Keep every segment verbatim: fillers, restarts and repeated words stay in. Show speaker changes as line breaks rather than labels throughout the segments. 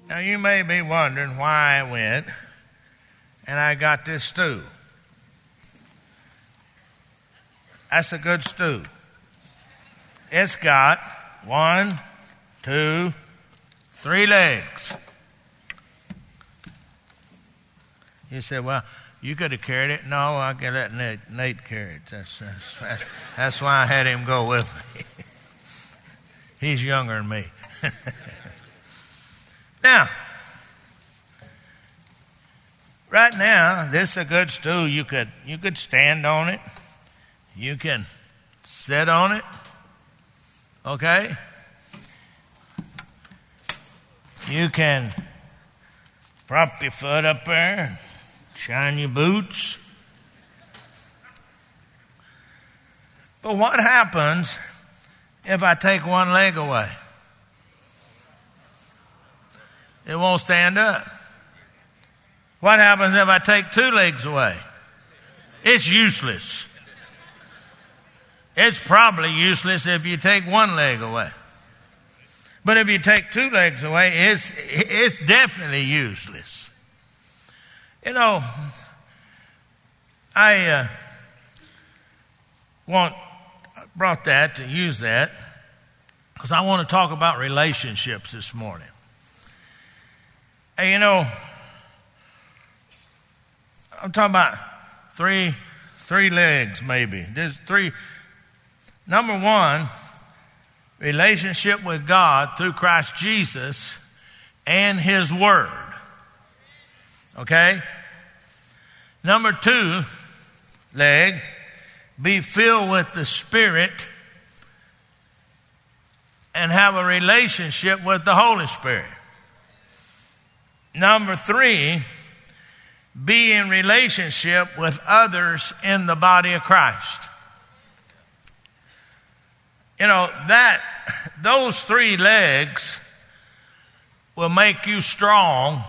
Now you may be wondering why I went and I got this stool. That's a good stool. It's got one, two, three legs. You said, well, you could have carried it. No, I could let Nate, Nate carry it. That's, that's, that's why I had him go with me. He's younger than me. Now, right now, this is a good stool. You could, you could stand on it. You can sit on it. Okay? You can prop your foot up there, shine your boots. But what happens if I take one leg away? It won't stand up. What happens if I take two legs away? It's useless. It's probably useless if you take one leg away. But if you take two legs away, it's, it's definitely useless. You know, I uh, want brought that to use that because I want to talk about relationships this morning. Hey, you know, I'm talking about three, three legs maybe. There's three. Number one, relationship with God through Christ Jesus and His Word. Okay? Number two leg, be filled with the Spirit and have a relationship with the Holy Spirit. Number three, be in relationship with others in the body of Christ. You know, that, those three legs will make you strong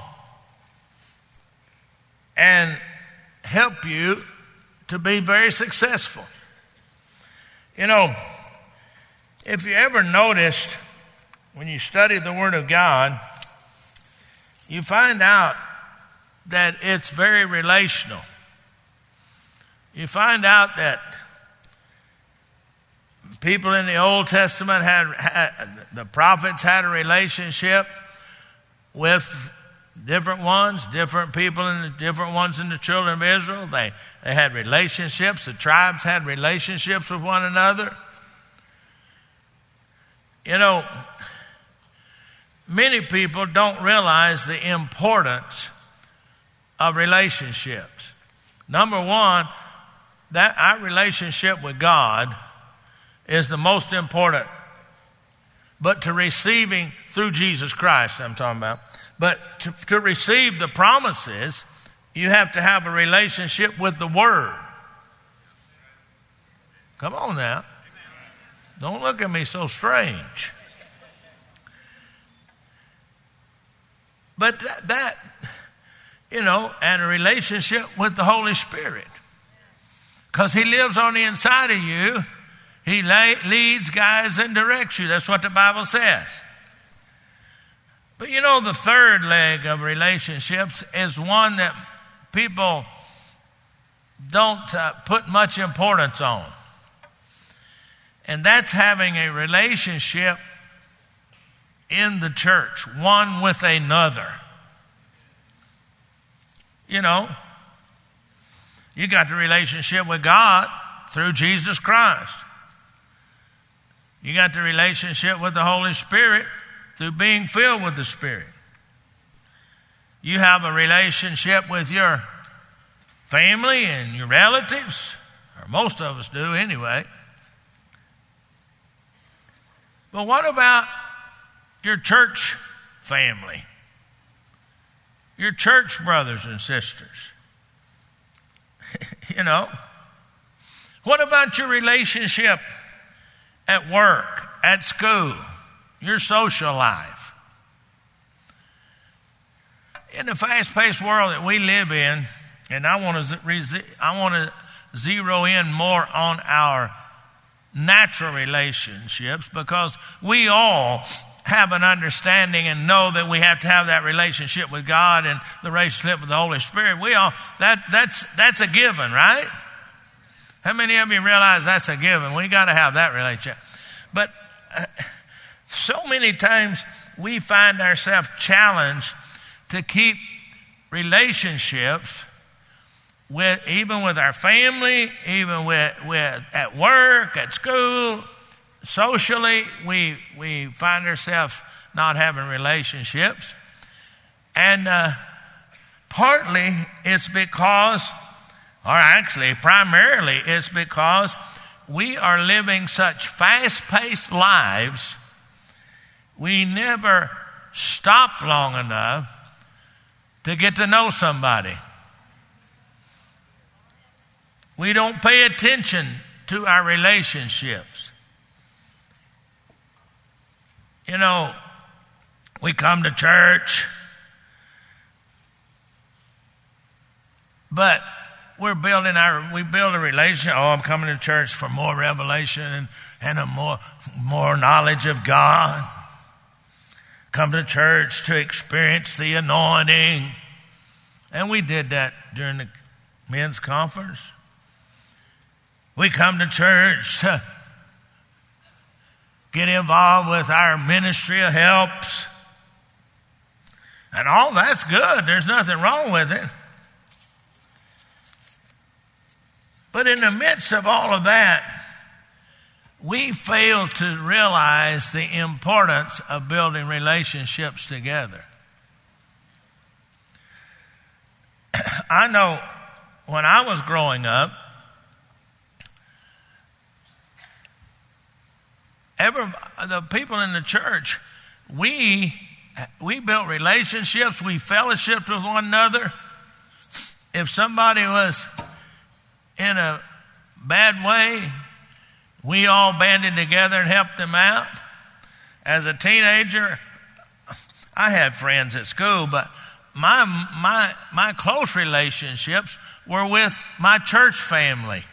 and help you to be very successful. You know, if you ever noticed when you study the Word of God, you find out that it's very relational. You find out that people in the Old Testament had, had the prophets had a relationship with different ones, different people and the different ones in the children of Israel. They, they had relationships. The tribes had relationships with one another. You know, many people don't realize the importance of relationships. Number one, that our relationship with God is the most important. But to receiving through Jesus Christ, I'm talking about. But to, to receive the promises, you have to have a relationship with the Word. Come on now. Don't look at me so strange. But that, that you know, and a relationship with the Holy Spirit. Because He lives on the inside of you. He lay, leads, guides, and directs you. That's what the Bible says. But you know, the third leg of relationships is one that people don't uh, put much importance on. And that's having a relationship in the church, one with another. You know, you got the relationship with God through Jesus Christ. You got the relationship with the Holy Spirit through being filled with the Spirit. You have a relationship with your family and your relatives, or most of us do anyway. But what about your church family? Your church brothers and sisters? You know? What about your relationship at work, at school, your social life? In the fast-paced world that we live in, and I want to I want to zero in more on our natural relationships, because we all have an understanding and know that we have to have that relationship with God and the relationship with the Holy Spirit, we all, that, that's, that's a given, right? How many of you realize that's a given? We got to have that relationship. But uh, so many times we find ourselves challenged to keep relationships with, even with our family, even with, with at work, at school, socially, we we find ourselves not having relationships. And uh, partly it's because, or actually primarily it's because we are living such fast-paced lives, we never stop long enough to get to know somebody. We don't pay attention to our relationships. You know, we come to church, but we're building our, we build a relationship. Oh, I'm coming to church for more revelation and, and a more, more knowledge of God. Come to church to experience the anointing. And we did that during the men's conference. We come to church to get involved with our ministry of helps. And all that's good. There's nothing wrong with it. But in the midst of all of that, we fail to realize the importance of building relationships together. I know when I was growing up, every, the people in the church, we we built relationships, we fellowshiped with one another. If somebody was in a bad way, we all banded together and helped them out. As a teenager, I had friends at school, but my my my close relationships were with my church family.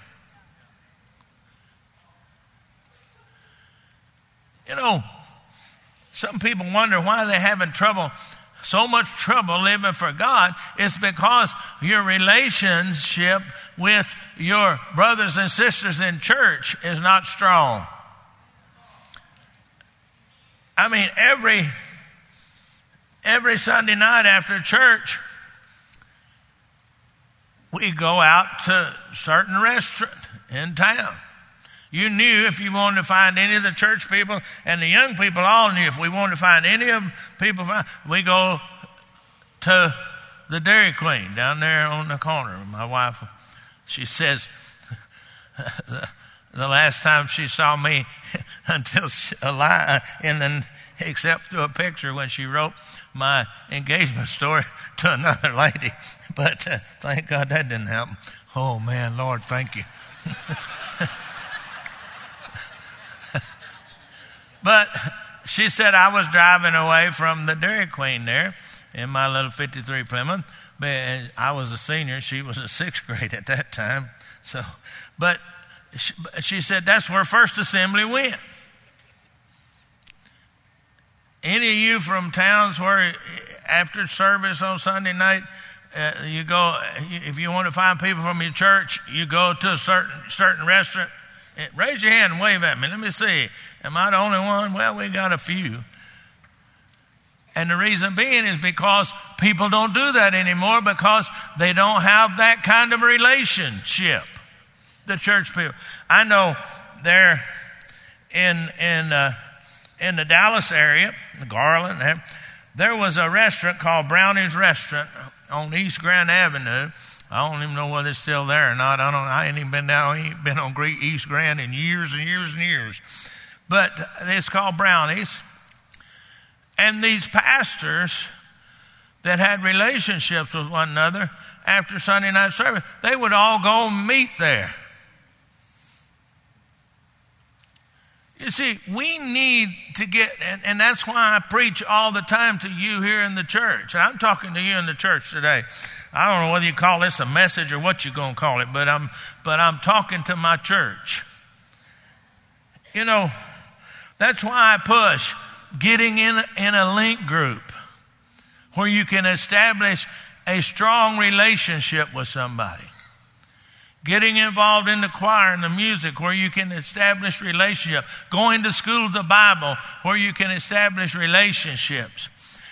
You know, some people wonder why they're having trouble, so much trouble living for God. It's because your relationship with your brothers and sisters in church is not strong. I mean, every every Sunday night after church, we go out to a certain restaurant in town. You knew if you wanted to find any of the church people, and the young people all knew if we wanted to find any of the people, we go to the Dairy Queen down there on the corner. My wife, she says, the, the last time she saw me until she, alive, and then except to a picture when she wrote my engagement story to another lady. But uh, thank God that didn't happen. Oh man, Lord, thank you. But she said I was driving away from the Dairy Queen there in my little fifty-three Plymouth. But I was a senior. She was a sixth grade at that time. So, but she, she said that's where First Assembly went. Any of you from towns where after service on Sunday night, uh, you go, if you want to find people from your church, you go to a certain certain restaurant. Raise your hand and wave at me. Let me see. Am I the only one? Well, we got a few. And the reason being is because people don't do that anymore because they don't have that kind of relationship. The church people. I know there in in uh, in the Dallas area, Garland, there was a restaurant called Brownie's Restaurant on East Grand Avenue. I don't even know whether it's still there or not. I don't. I ain't even been down. I ain't been on Great East Grand in years and years and years. But it's called Brownies. And these pastors that had relationships with one another after Sunday night service, they would all go meet there. You see, we need to get, and, and that's why I preach all the time to you here in the church. I'm talking to you in the church today. I don't know whether you call this a message or what you're going to call it, but I'm, but I'm talking to my church. You know, that's why I push getting in, in a link group where you can establish a strong relationship with somebody. Getting involved in the choir and the music where you can establish relationship. Going to school of the Bible where you can establish relationships.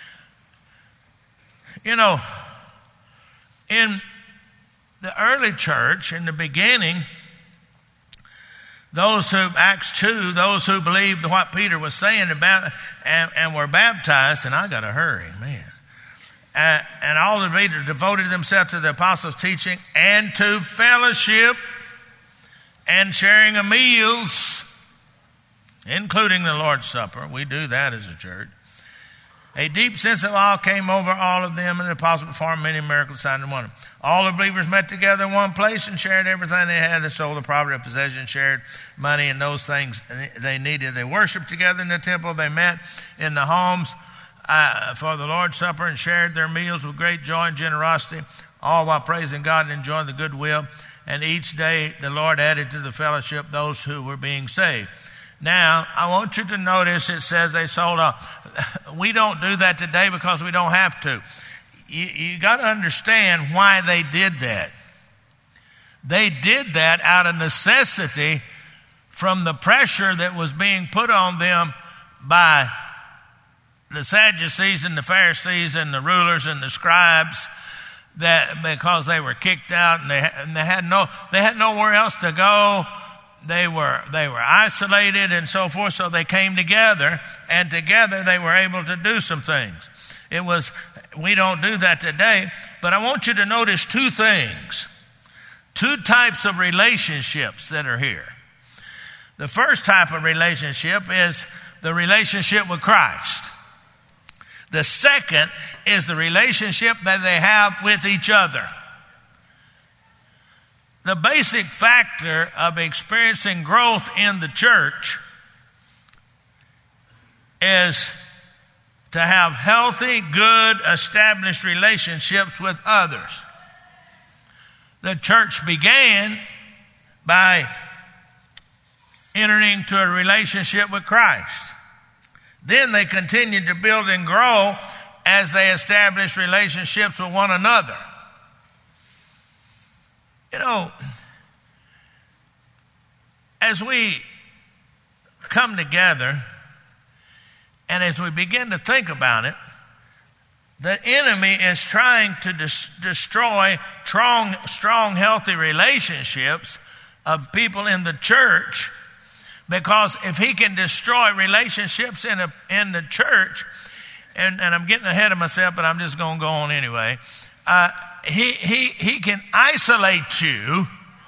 You know, in the early church, in the beginning, those who, Acts two, those who believed what Peter was saying about and, and were baptized, and I got to hurry, man. Uh, and all the readers devoted themselves to the apostles' teaching and to fellowship and sharing of meals, including the Lord's Supper. We do that as a church. A deep sense of awe came over all of them, and the apostles performed many miracles, signs, and wonders. All the believers met together in one place and shared everything they had. They sold the property of possession, shared money and those things they needed. They worshiped together in the temple. They met in the homes uh, for the Lord's Supper and shared their meals with great joy and generosity, all while praising God and enjoying the goodwill. And each day the Lord added to the fellowship those who were being saved. Now, I want you to notice it says they sold off. We don't do that today because we don't have to. You, you got to understand why they did that. They did that out of necessity from the pressure that was being put on them by the Sadducees and the Pharisees and the rulers and the scribes, that because they were kicked out and they, and they had no they had nowhere else to go. They were they were isolated and so forth, so they came together, and together they were able to do some things. It was, we don't do that today, but I want you to notice two things, two types of relationships that are here. The first type of relationship is the relationship with Christ. The second is the relationship that they have with each other. The basic factor of experiencing growth in the church is to have healthy, good, established relationships with others. The church began by entering into a relationship with Christ. Then they continued to build and grow as they established relationships with one another. You know, as we come together and as we begin to think about it, the enemy is trying to dis- destroy strong, strong, healthy relationships of people in the church, because if he can destroy relationships in a, in the church, and, and I'm getting ahead of myself, but I'm just going to go on anyway. Uh, he, he, he can isolate you,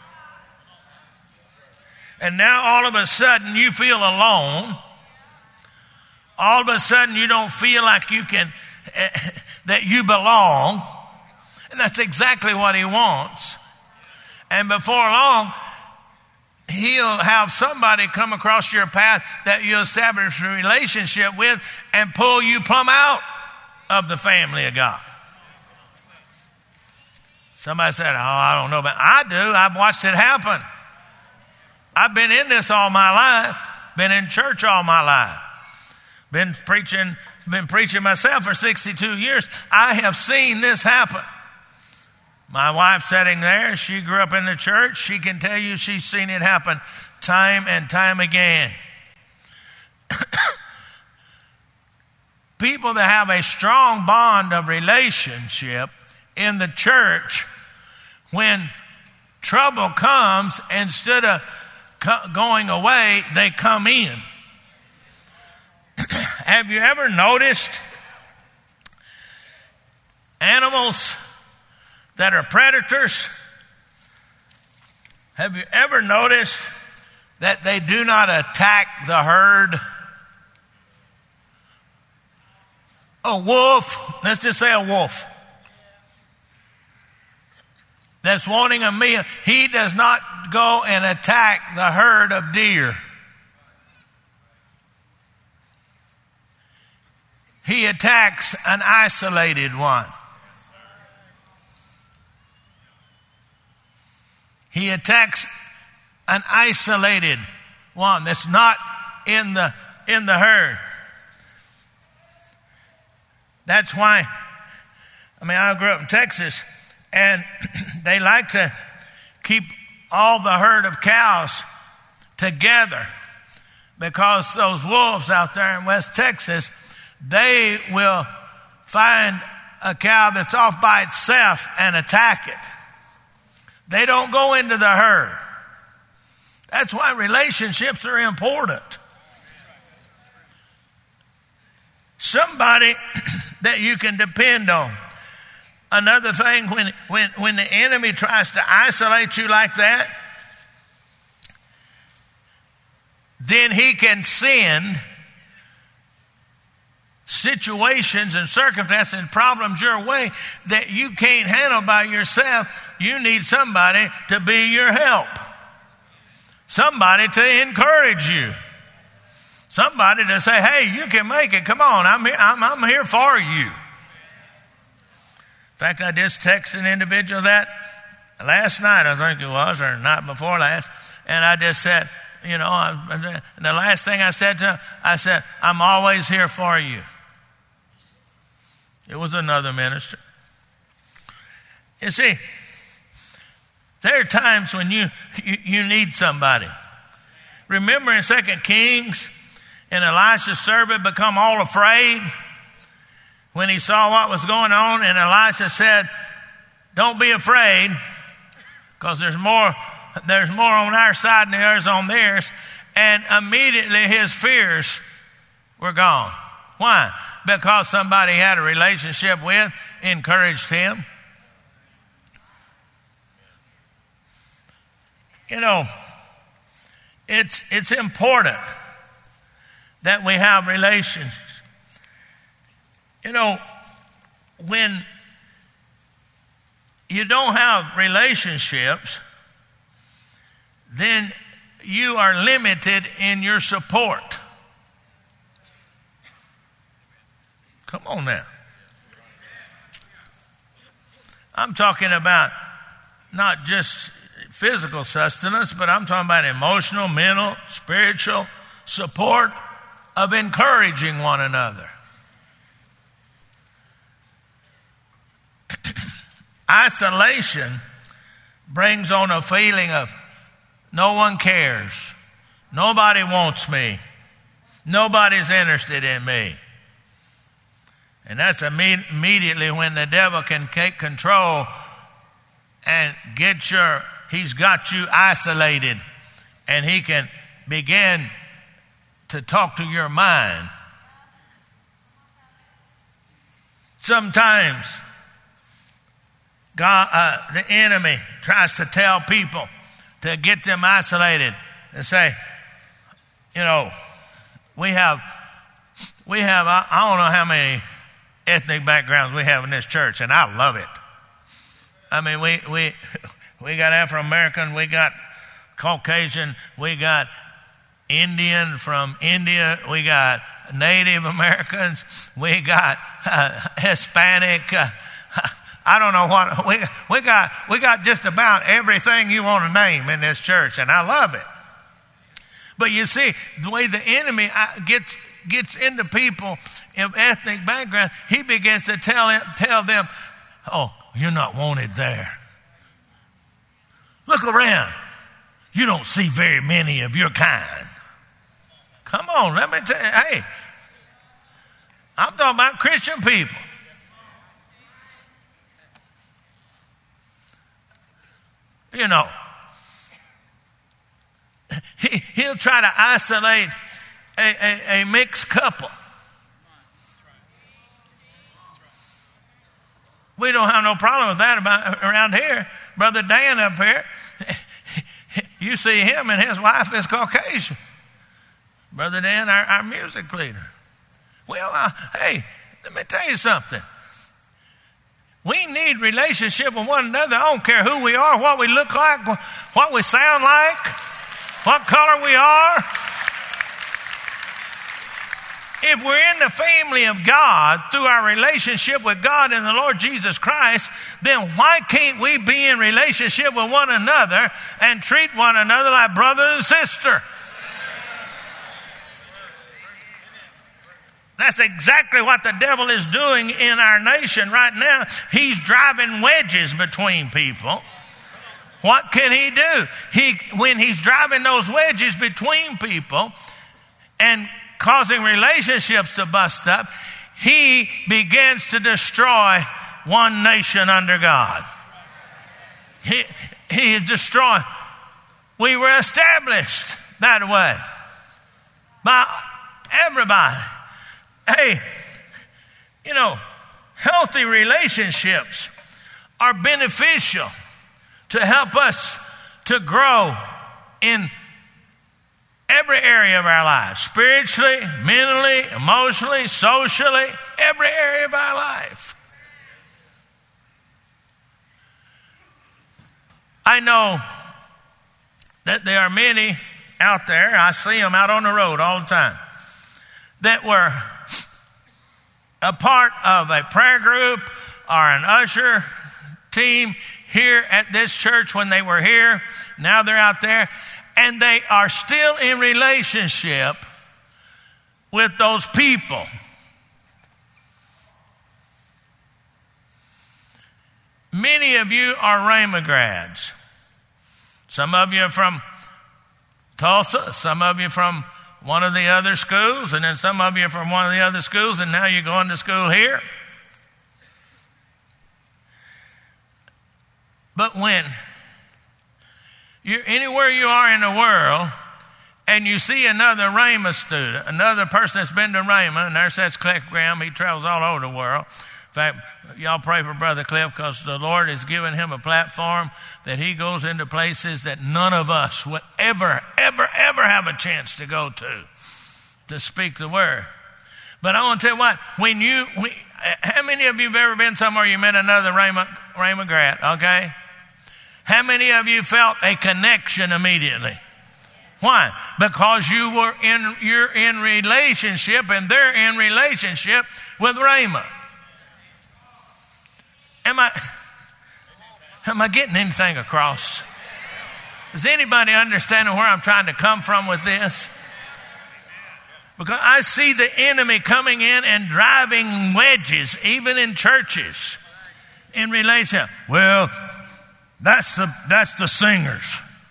and now all of a sudden you feel alone. All of a sudden you don't feel like you can, uh, that you belong. And that's exactly what he wants. And before long, he'll have somebody come across your path that you establish a relationship with and pull you plumb out of the family of God. Somebody said, oh, I don't know, but I do. I've watched it happen. I've been in this all my life, been in church all my life, been preaching, been preaching myself for sixty-two years. I have seen this happen. My wife sitting there, she grew up in the church. She can tell you she's seen it happen time and time again. People that have a strong bond of relationship in the church, when trouble comes, instead of co- going away, they come in. Have you ever noticed animals that are predators? Have you ever noticed that they do not attack the herd? A wolf, let's just say a wolf, that's wanting a meal, he does not go and attack the herd of deer. He attacks an isolated one. He attacks an isolated one that's not in the in the herd. That's why, I mean, I grew up in Texas, and they like to keep all the herd of cows together, because those wolves out there in West Texas, they will find a cow that's off by itself and attack it. They don't go into the herd. That's why relationships are important. Somebody that you can depend on. Another thing, when, when, when the enemy tries to isolate you like that, then he can send situations and circumstances and problems your way that you can't handle by yourself. You need somebody to be your help. Somebody to encourage you. Somebody to say, hey, you can make it. Come on, I'm here, I'm, I'm here for you. In fact, I just texted an individual that last night, I think it was, or night before last, and I just said, you know, I, the last thing I said to him, I said, I'm always here for you. It was another minister. You see, there are times when you, you, you need somebody. Remember in Second Kings, and Elisha's servant become all afraid when he saw what was going on, and Elisha said, don't be afraid, because there's more, there's more on our side than there is on theirs. And immediately his fears were gone. Why? Because somebody he had a relationship with encouraged him. You know, it's it's important that we have relations. You know, when you don't have relationships, then you are limited in your support. Come on now. I'm talking about not just physical sustenance, but I'm talking about emotional, mental, spiritual support of encouraging one another. Isolation brings on a feeling of no one cares. Nobody wants me. Nobody's interested in me. And that's imme- immediately when the devil can take control and get your, he's got you isolated, and he can begin to talk to your mind. Sometimes God, uh, the enemy tries to tell people to get them isolated and say, you know, we have, we have, I, I don't know how many ethnic backgrounds we have in this church, and I love it. I mean, we, we, we got Afro-American, we got Caucasian, we got Indian from India, we got Native Americans, we got uh, Hispanic, uh, I don't know what, we, we got, we got just about everything you want to name in this church, and I love it. But you see, the way the enemy gets, gets into people of ethnic background, he begins to tell, tell them, oh, you're not wanted there. Look around. You don't see very many of your kind. Come on, let me tell you, hey, I'm talking about Christian people. You know, he, he'll try to isolate a, a, a mixed couple. We don't have no problem with that about around here. Brother Dan up here, you see him and his wife is Caucasian. Brother Dan, our, our music leader. Well, uh, hey, let me tell you something. We need relationship with one another. I don't care who we are, what we look like, what we sound like, what color we are. If we're in the family of God through our relationship with God and the Lord Jesus Christ, then why can't we be in relationship with one another and treat one another like brother and sister? that's exactly what the devil is doing in our nation right now. He's driving wedges between people. What can he do? He, when he's driving those wedges between people and causing relationships to bust up, he begins to destroy one nation under God. He, he is destroying. We were established that way by everybody. Hey, you know, healthy relationships are beneficial to help us to grow in every area of our lives, spiritually, mentally, emotionally, socially, every area of our life. I know that there are many out there, I see them out on the road all the time, that were a part of a prayer group or an usher team here at this church when they were here. Now they're out there, and they are still in relationship with those people. Many of you are Rhema grads. Some of you are from Tulsa, some of you from one of the other schools, and then some of you are from one of the other schools, and now you're going to school here. But when you're anywhere you are in the world and you see another Rhema student, another person that's been to Rhema, and there's that's Cliff Graham, he travels all over the world. In fact, y'all pray for Brother Cliff because the Lord has given him a platform that he goes into places that none of us would ever, ever, ever have a chance to go to, to speak the word. But I want to tell you what, when you, we, how many of you have ever been somewhere you met another Rhema, Rhema grad, okay? How many of you felt a connection immediately? Why? Because you were in, you're in relationship and they're in relationship with Rhema. Am I, am I getting anything across? Is anybody understanding where I'm trying to come from with this? Because I see the enemy coming in and driving wedges, even in churches, in relationship. Well, that's the, that's the singers.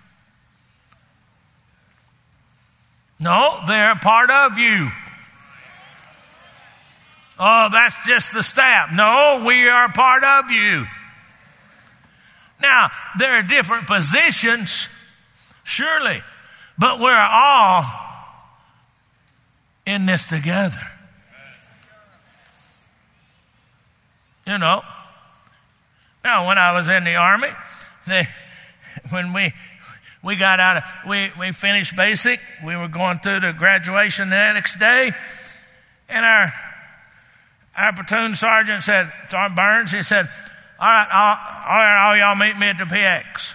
No, they're a part of you. Oh, that's just the staff. No, we are a part of you. Now, there are different positions, surely, but we're all in this together. You know, now when I was in the Army, they, when we we got out of, we, we finished basic, we were going through the graduation the next day, and our Our platoon sergeant said, Sergeant Burns, he said, all right, all, all right, all y'all meet me at the P X.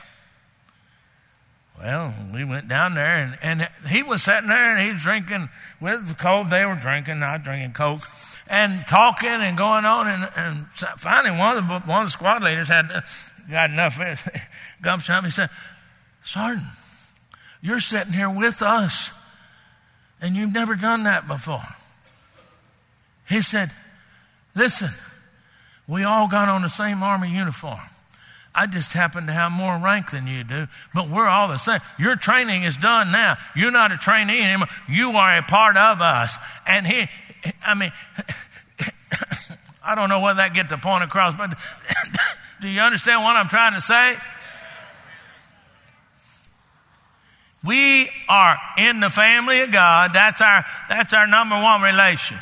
Well, we went down there, and, and he was sitting there, and he was drinking with the Coke. They were drinking, not drinking Coke, and talking and going on. And, and finally, one of the one of the squad leaders had got enough gumption up. He said, Sergeant, you're sitting here with us, and you've never done that before. He said, listen, we all got on the same Army uniform. I just happen to have more rank than you do, but we're all the same. Your training is done now. You're not a trainee anymore. You are a part of us. And he, I mean, I don't know whether that gets the point across, but do you understand what I'm trying to say? We are in the family of God. That's our, that's our number one relation.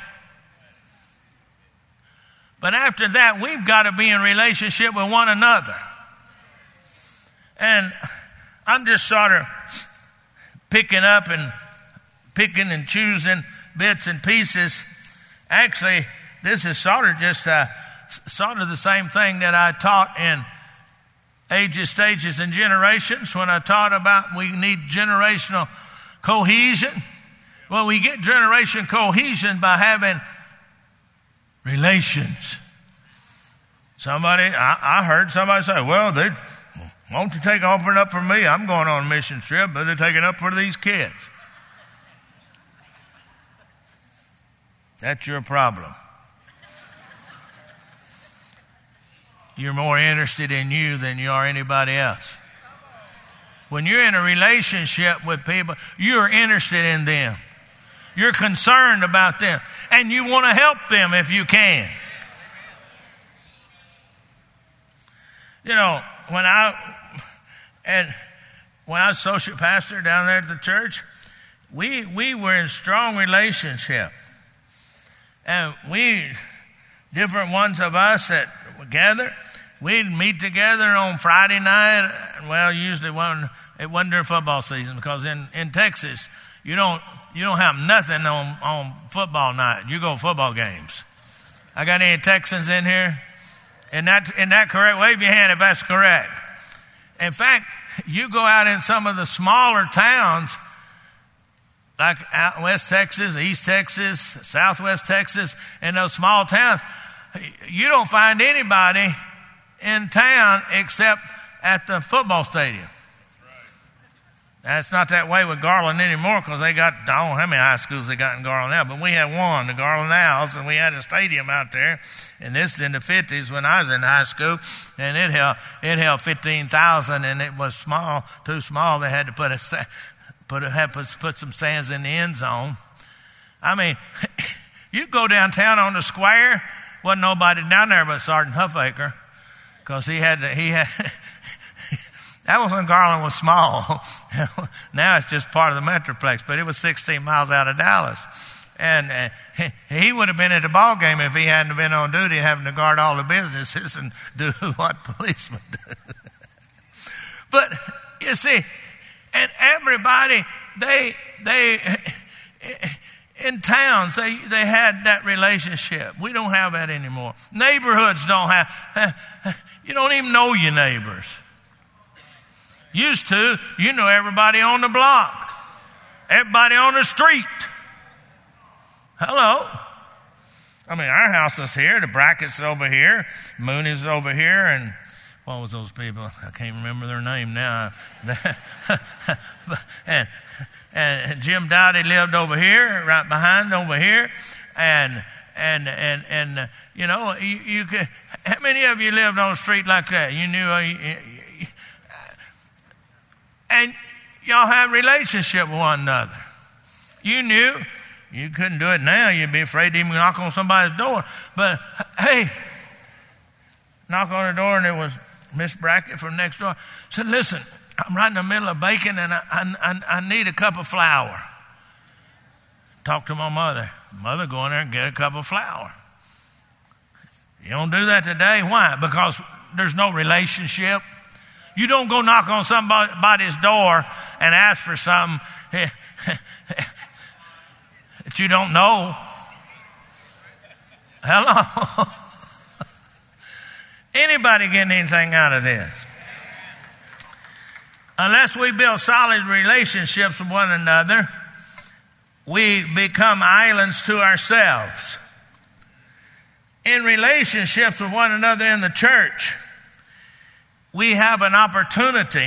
But after that, we've got to be in relationship with one another. And I'm just sort of picking up and picking and choosing bits and pieces. Actually, this is sort of just uh, sort of the same thing that I taught in Ages, Stages, and Generations when I taught about we need generational cohesion. Well, we get generation cohesion by having relations. Somebody, I, I heard somebody say, well, they won't you take offering up for me? I'm going on a mission trip, but they're taking up for these kids. That's your problem. You're more interested in you than you are anybody else. When you're in a relationship with people, you're interested in them. You're concerned about them. And you want to help them if you can. You know, when I and when I was associate pastor down there at the church, we we were in strong relationship. And we, different ones of us that were gathered, we'd meet together on Friday night. Well, usually one, it wasn't during football season, because in, in Texas, you don't you don't have nothing on, on football night. You go to football games. I got any Texans in here? Isn't that, isn't that correct? Wave your hand if that's correct. In fact, you go out in some of the smaller towns, like out West Texas, East Texas, Southwest Texas, in those small towns, you don't find anybody in town except at the football stadium. Now, it's not that way with Garland anymore, because they got, I don't know how many high schools they got in Garland now, but we had one, the Garland Owls, and we had a stadium out there. And this is in the fifties when I was in high school, and it held it held fifteen thousand, and it was small, too small. They had to put a put a, had put, put some stands in the end zone. I mean, you go downtown on the square, wasn't nobody down there but Sergeant Huffaker, because he had to, he had. That was when Garland was small. Now it's just part of the Metroplex, but it was sixteen miles out of Dallas. And uh, he would have been at the ball game if he hadn't been on duty having to guard all the businesses and do what policemen do. But you see, and everybody, they, they, in towns, they, they had that relationship. We don't have that anymore. Neighborhoods don't have, you don't even know your neighbors. Used to, you know everybody on the block, everybody on the street. Hello. I mean, our house was here, the Brackett's over here, Mooney's over here, and what was those people? I can't remember their name now. and, and Jim Dowdy lived over here, right behind over here, and and and and uh, you know, you, you could. How many of you lived on a street like that? You knew. Uh, you, you, And y'all have a relationship with one another. You knew. You couldn't do it now. You'd be afraid to even knock on somebody's door. But, hey, knock on the door, and it was Miss Brackett from next door. Said, listen, I'm right in the middle of baking, and I, I, I need a cup of flour. Talk to my mother. Mother, go in there and get a cup of flour. You don't do that today. Why? Because there's no relationship. You don't go knock on somebody's door and ask for something that you don't know. Hello? Anybody getting anything out of this? Unless we build solid relationships with one another, we become islands to ourselves. In relationships with one another in the church, we have an opportunity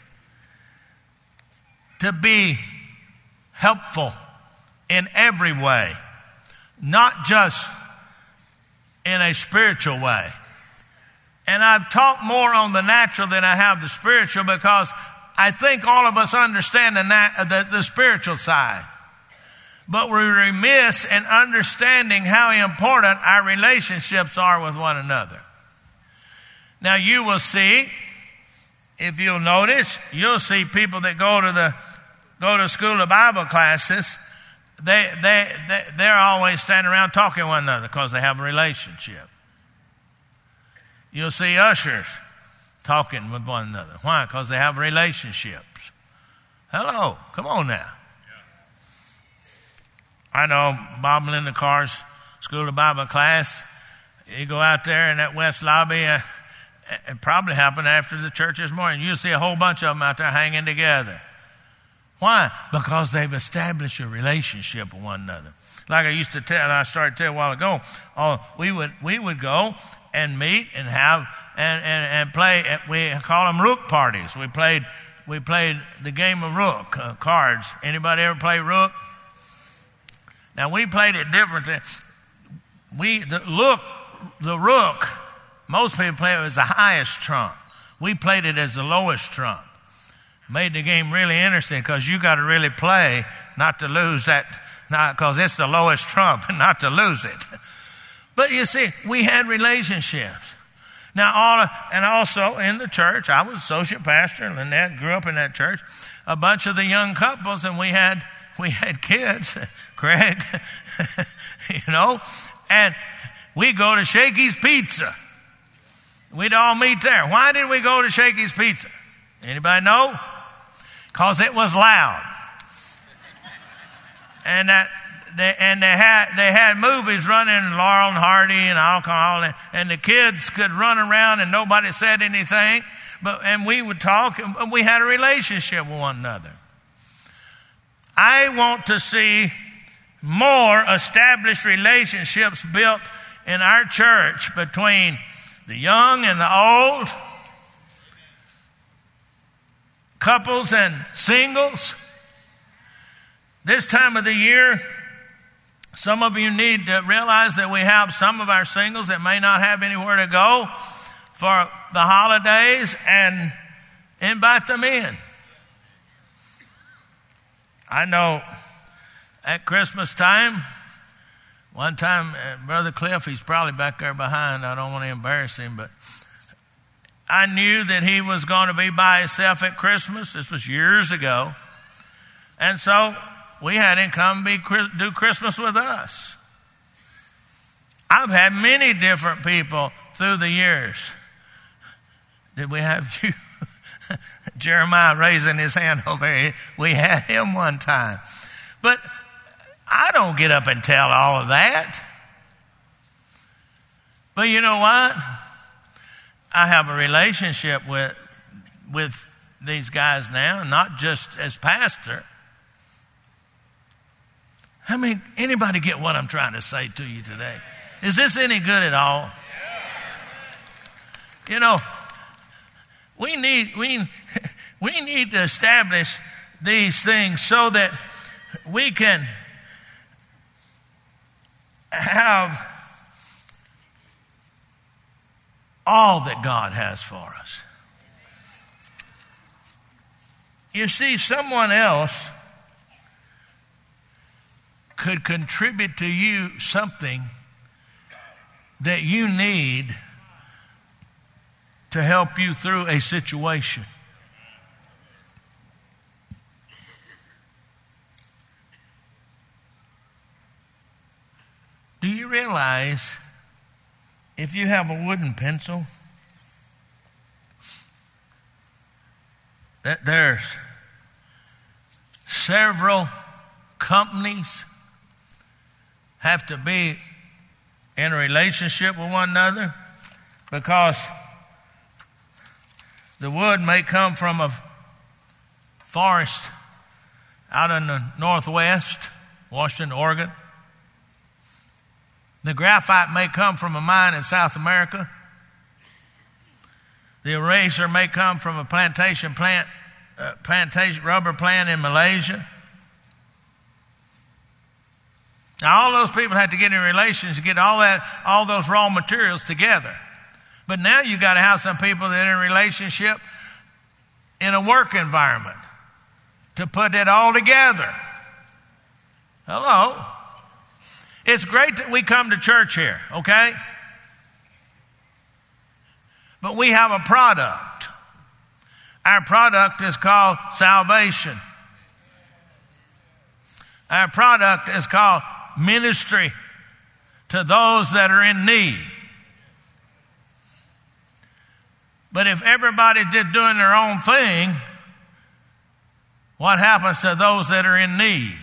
to be helpful in every way, not just in a spiritual way. And I've talked more on the natural than I have the spiritual, because I think all of us understand the, nat- the, the spiritual side. But we're remiss in understanding how important our relationships are with one another. Now you will see, if you'll notice, you'll see people that go to the go to school of Bible classes. They they, they they're always standing around talking to one another because they have a relationship. You'll see ushers talking with one another. Why? Because they have relationships. Hello, come on now. I know Bob and Linda Carr's school of Bible class. You go out there in that west lobby. Uh, It probably happened after the church this morning. You'll see a whole bunch of them out there hanging together. Why? Because they've established a relationship with one another. Like I used to tell, I started to tell a while ago, oh, we would we would go and meet and have and, and, and play. We call them rook parties. We played we played the game of rook uh, cards. Anybody ever play rook? Now, we played it different. We, the look, the rook, most people play it as the highest trump. We played it as the lowest trump. Made the game really interesting because you got to really play not to lose that, not because it's the lowest trump and not to lose it. But you see, we had relationships. Now, all, and also in the church, I was associate pastor. Lynette grew up in that church. A bunch of the young couples, and we had we had kids, Craig, you know, and we go to Shakey's Pizza. We'd all meet there. Why did we go to Shakey's Pizza? Anybody know? Because it was loud. And that they, and they had they had movies running, Laurel and Hardy and alcohol, and, and the kids could run around and nobody said anything. But and we would talk, and we had a relationship with one another. I want to see more established relationships built in our church between the young and the old, couples and singles. This time of the year, some of you need to realize that we have some of our singles that may not have anywhere to go for the holidays, and invite them in. I know at Christmas time, one time, uh, Brother Cliff, he's probably back there behind. I don't want to embarrass him, but I knew that he was going to be by himself at Christmas. This was years ago. And so we had him come be, do Christmas with us. I've had many different people through the years. Did we have you? Jeremiah raising his hand over here. We had him one time. But I don't get up and tell all of that. But you know what? I have a relationship with, with these guys now, not just as pastor. I mean, anybody get what I'm trying to say to you today? Is this any good at all? You know, we need we we need to establish these things so that we can have all that God has for us. You see, someone else could contribute to you something that you need to help you through a situation. Do you realize if you have a wooden pencil that there's several companies have to be in a relationship with one another because the wood may come from a forest out in the northwest, Washington, Oregon. The graphite may come from a mine in South America. The eraser may come from a plantation plant, uh, plantation rubber plant in Malaysia. Now, all those people had to get in relations to get all that, all those raw materials together. But now you got to have some people that are in a relationship in a work environment to put it all together. Hello. It's great that we come to church here, okay? But we have a product. Our product is called salvation. Our product is called ministry to those that are in need. But if everybody did doing their own thing, what happens to those that are in need?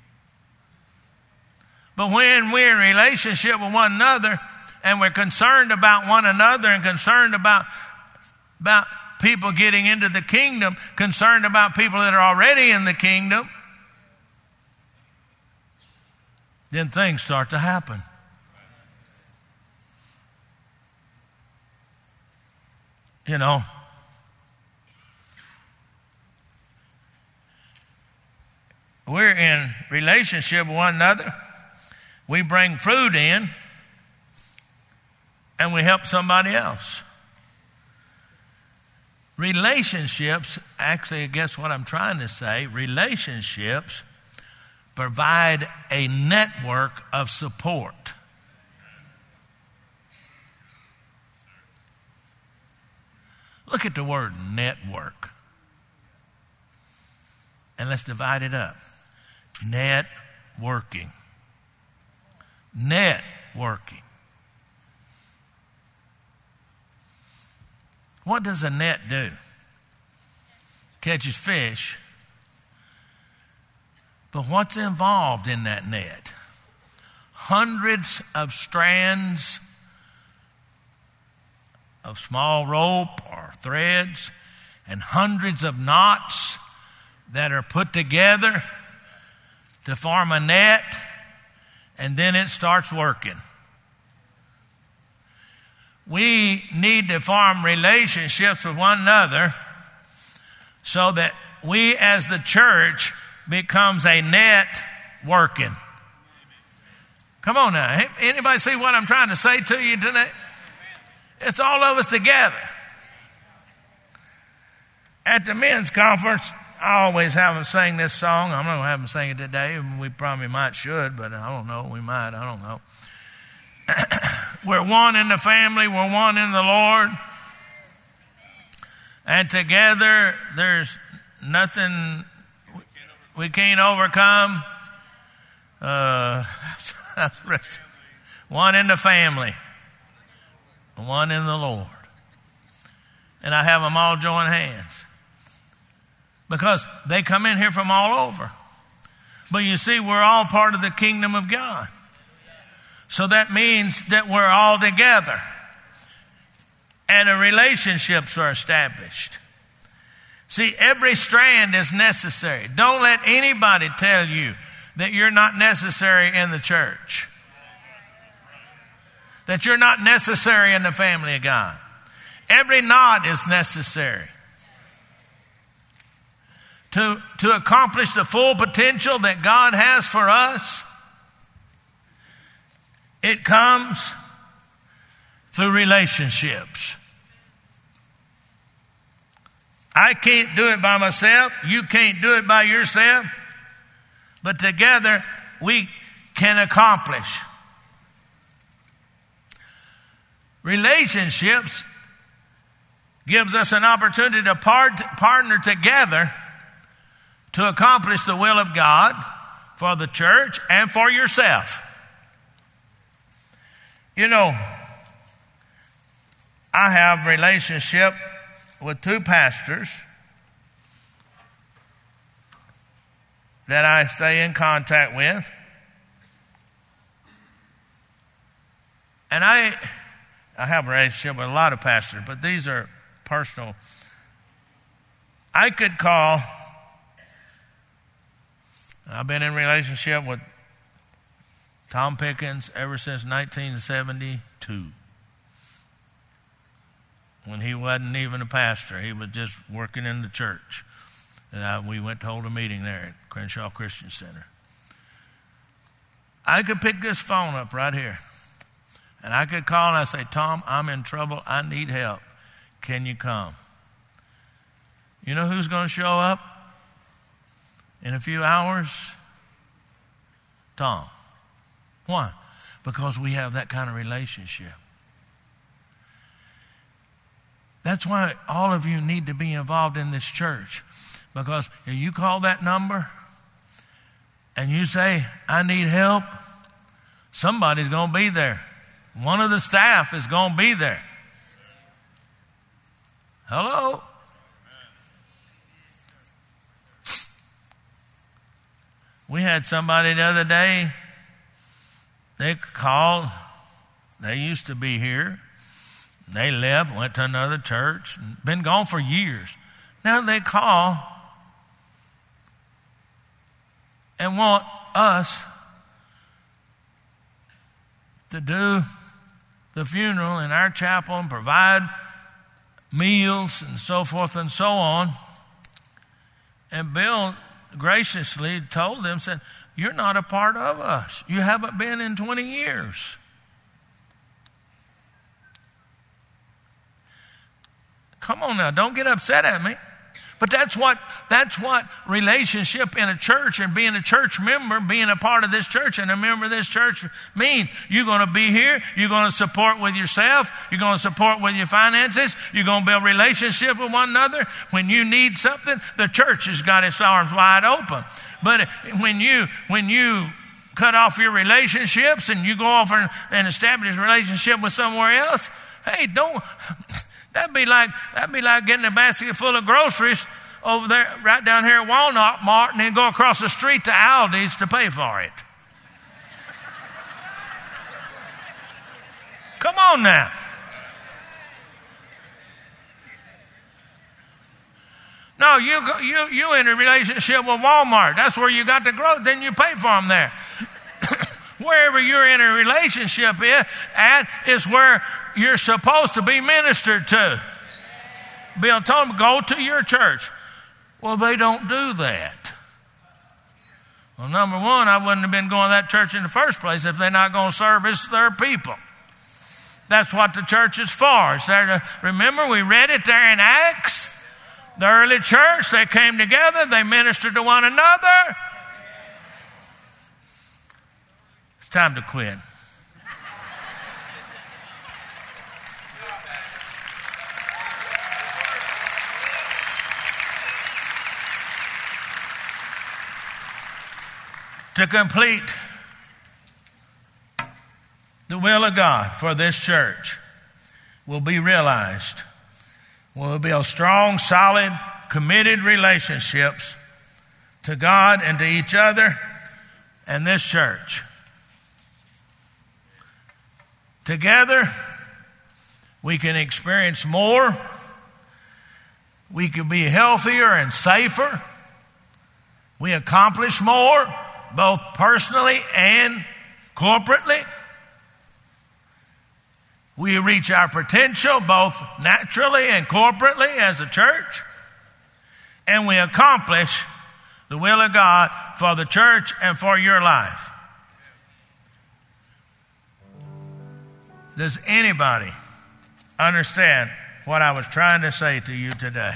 But when we're in relationship with one another and we're concerned about one another and concerned about, about people getting into the kingdom, concerned about people that are already in the kingdom, then things start to happen. You know, we're in relationship with one another. we bring food in, and we help somebody else. Relationships, actually, I guess what I'm trying to say, relationships provide a network of support. Look at the word network. And let's divide it up. Networking. Networking. What does a net do? Catches fish. But what's involved in that net? Hundreds of strands of small rope or threads and hundreds of knots that are put together to form a net, and then it starts working. We need to form relationships with one another so that we as the church becomes a net working. Come on now. Anybody see what I'm trying to say to you today? It's all of us together. At the men's conference, I always have them sing this song. I'm not going to have them sing it today. We probably might should, but I don't know. We might. I don't know. We're one in the family. We're one in the Lord. And together, there's nothing we can't overcome. Uh, one in the family. One in the Lord. And I have them all join hands. Because they come in here from all over. But you see, we're all part of the kingdom of God. So that means that we're all together. And the relationships are established. See, every strand is necessary. Don't let anybody tell you that you're not necessary in the church. That you're not necessary in the family of God. Every knot is necessary. To, to accomplish the full potential that God has for us, it comes through relationships. I can't do it by myself. You can't do it by yourself. But together we can accomplish. Relationships gives us an opportunity to part, partner together to accomplish the will of God for the church and for yourself. You know, I have a relationship with two pastors that I stay in contact with. And I I have a relationship with a lot of pastors, but these are personal. I could call, I've been in relationship with Tom Pickens ever since nineteen seventy-two. When he wasn't even a pastor. He was just working in the church. And I, we went to hold a meeting there at Crenshaw Christian Center. I could pick this phone up right here. And I could call and I say, Tom, I'm in trouble. I need help. Can you come? You know who's going to show up in a few hours? Tom. Why? Because we have that kind of relationship. That's why all of you need to be involved in this church. Because if you call that number and you say, I need help, somebody's going to be there. One of the staff is going to be there. Hello? We had somebody the other day, they called, they used to be here. They left, went to another church, and been gone for years. Now they call and want us to do the funeral in our chapel and provide meals and so forth and so on. And Bill graciously told them, said, you're not a part of us. You haven't been in twenty years. Come on now, don't get upset at me. But that's what that's what relationship in a church and being a church member, being a part of this church and a member of this church mean. You're going to be here. You're going to support with yourself. You're going to support with your finances. You're going to build relationship with one another. When you need something, the church has got its arms wide open. But when you when you cut off your relationships and you go off and, and establish a relationship with somewhere else, hey, don't. That'd be like that'd be like getting a basket full of groceries over there, right down here at Walmart Mart, and then go across the street to Aldi's to pay for it. Come on now. No, you you you in a relationship with Walmart. That's where you got the growth. Then you pay for them there. Wherever you're in a relationship at is where you're supposed to be ministered to. Bill told them, go to your church. Well, they don't do that. Well, number one, I wouldn't have been going to that church in the first place if they're not going to service their people. That's what the church is for. It's there to, remember, we read it there in Acts. The early church, they came together, they ministered to one another. It's time to quit. To complete the will of God for this church will be realized. We'll build strong, solid, committed relationships to God and to each other and this church. Together, we can experience more. We can be healthier and safer. We accomplish more, both personally and corporately. We reach our potential both naturally and corporately as a church. And we accomplish the will of God for the church and for your life. Does anybody understand what I was trying to say to you today?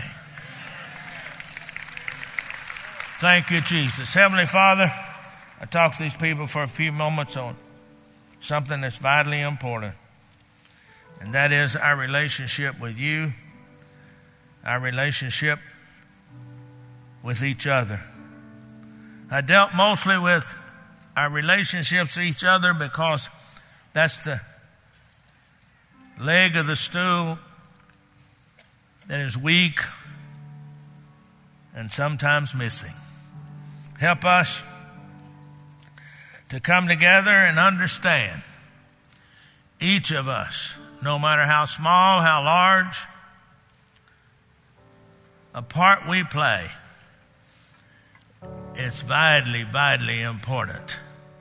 Thank you, Jesus. Heavenly Father, I talk to these people for a few moments on something that's vitally important. And that is our relationship with you, our relationship with each other. I dealt mostly with our relationships with each other because that's the leg of the stool that is weak and sometimes missing. Help us to come together and understand, each of us, no matter how small, how large, a part we play, it's vitally, vitally important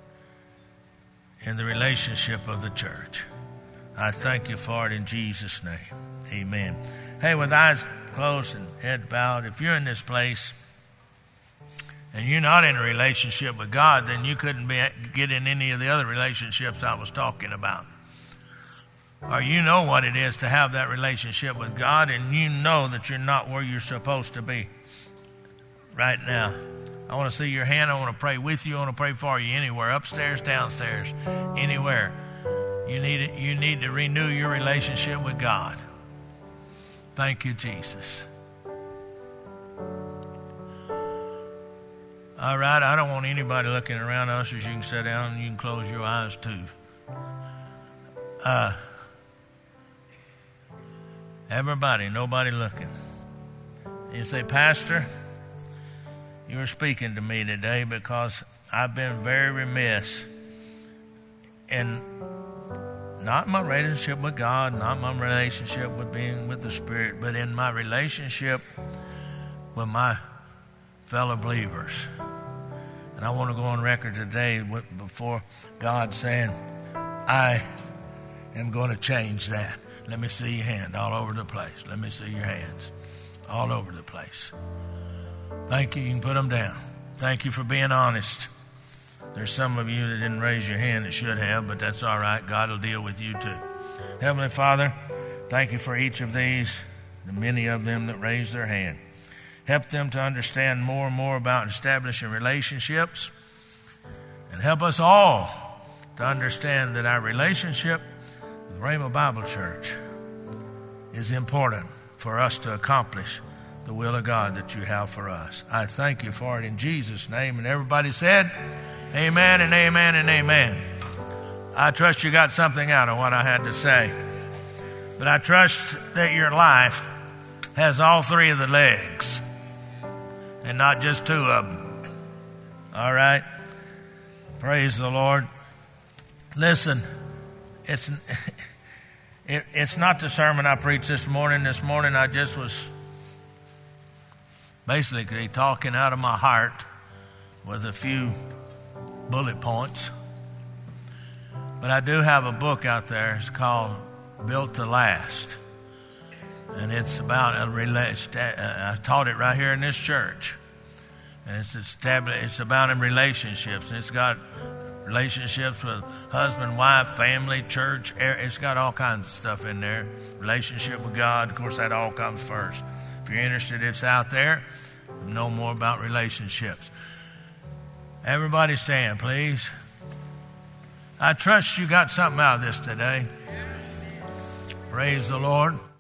in the relationship of the church. I thank you for it in Jesus' name. Amen. Hey, with eyes closed and head bowed, if you're in this place and you're not in a relationship with God, then you couldn't be, get in any of the other relationships I was talking about. Or you know what it is to have that relationship with God, and you know that you're not where you're supposed to be right now. I want to see your hand. I want to pray with you. I want to pray for you anywhere, upstairs, downstairs, anywhere. You need it. You need to renew your relationship with God. Thank you, Jesus. All right, I don't want anybody looking around us, as you can sit down and you can close your eyes too. Uh, everybody, nobody looking. You say, Pastor, you were speaking to me today because I've been very remiss in not my relationship with God, not my relationship with being with the Spirit, but in my relationship with my fellow believers. And I want to go on record today before God saying, I am going to change that. Let me see your hand all over the place. Let me see your hands all over the place. Thank you. You can put them down. Thank you for being honest. There's some of you that didn't raise your hand that should have, but that's all right. God will deal with you too. Heavenly Father, thank you for each of these, the many of them that raised their hand. Help them to understand more and more about establishing relationships, and help us all to understand that our relationship with Rhema Bible Church is important for us to accomplish the will of God that you have for us. I thank you for it in Jesus' name. And everybody said, amen and amen and amen. I trust you got something out of what I had to say. But I trust that your life has all three of the legs and not just two of them. All right? Praise the Lord. Listen, it's it, it's not the sermon I preached this morning. This morning I just was basically talking out of my heart with a few bullet points. But I do have a book out there. It's called Built to Last. And it's about a relation. I taught it right here in this church. And it's established, it's about in relationships. And it's got relationships with husband, wife, family, church. It's got all kinds of stuff in there. Relationship with God. Of course, that all comes first. If you're interested, it's out there. Know more about relationships. Everybody stand, please. I trust you got something out of this today. Praise the Lord.